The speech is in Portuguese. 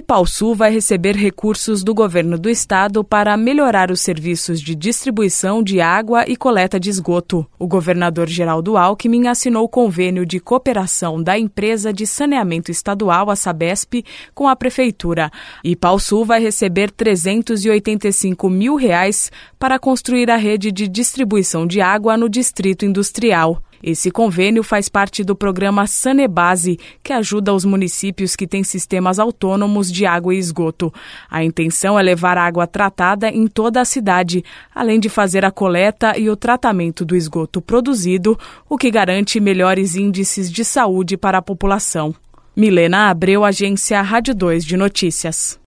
Ipaussu vai receber recursos do governo do estado para melhorar os serviços de distribuição de água e coleta de esgoto. O governador Geraldo Alckmin assinou o convênio de cooperação da empresa de saneamento estadual, a Sabesp, com a prefeitura. Ipaussu vai receber R$ 385 mil para construir a rede de distribuição de água no Distrito Industrial. Esse convênio faz parte do programa Sanebase, que ajuda os municípios que têm sistemas autônomos de água e esgoto. A intenção é levar água tratada em toda a cidade, além de fazer a coleta e o tratamento do esgoto produzido, o que garante melhores índices de saúde para a população. Milena Abreu, Agência Rádio 2 de Notícias.